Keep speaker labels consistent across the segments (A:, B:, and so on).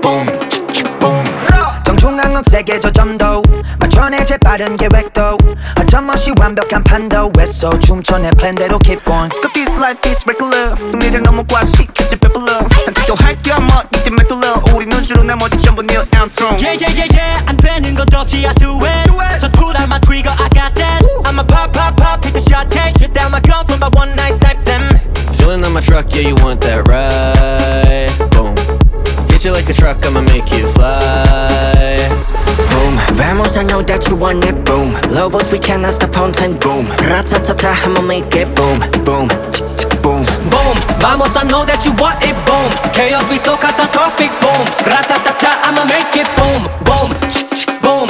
A: boom, boom. 정중앙 억세게 저점도 맞춰내 재빠른 계획도 허점없이 완벽한 판도 외소 춤춰 내 플랜대로 keep going.
B: Cause this life is regular 승리를 너무 과식했지 배불러 상식도 할겸 멋있게 메둘러 우리 눈주로 나머지 전부 Neil Armstrong.
C: Yeah yeah yeah yeah 안 되는 것 없이 I do it Just put out my trigger I got that I'ma pop pop pop take the shot take shit down my guns on my one night snipe them.
D: Feeling on my truck, yeah, you want that ride. Boom. Hit you like a truck, I'ma make you fly.
E: Boom, vamos, I know that you want it. Boom, Lobos, we cannot stop haunting. Boom, ratatata, I'ma make it. Boom, boom, boom.
C: Boom, vamos, I know that you want it. Boom, chaos be so catastrophic. Boom, ratatata, I'ma make it. Boom, boom, boom.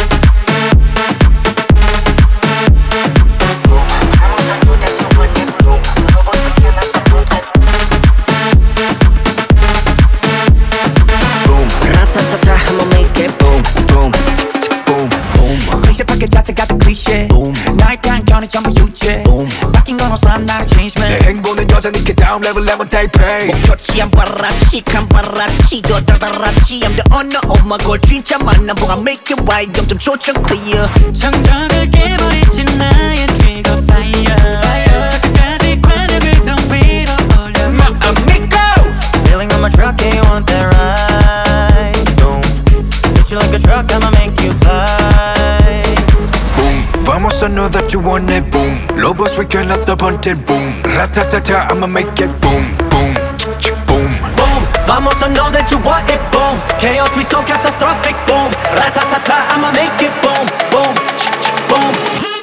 E: I'ma make it boom, boom, boom, boom.
A: 클리셰 밖에 자체가 더 클리셰 나의 단견이 전부 유죄 바뀐 건 없어 I'm not a change man.
F: 내 행보는 여전히 그 다음 레벨 레몬 타이페이
B: 목표치 한 바라씩 한 바라치 더 다다라치 I'm the honor of my goal 진짜 만나보고 I make it right 점점 초점 clear
C: 정적을 깨버리지 나의 trigger fire 저까지 관역을 더 위로 올려
B: My amigo
A: Feeling on my truck, yeah, you want that ride. Boom. Hit you like a truck, I'ma make you fly.
F: Boom, vamos, I know that you want it. Boom, Lobos, we cannot stop hunting. Boom, ratatata, I'ma make it. Boom, boom, boom.
C: Boom, vamos, I know that you want it. Boom, chaos be so catastrophic. Boom, ratatata, I'ma make it. Boom, boom, boom.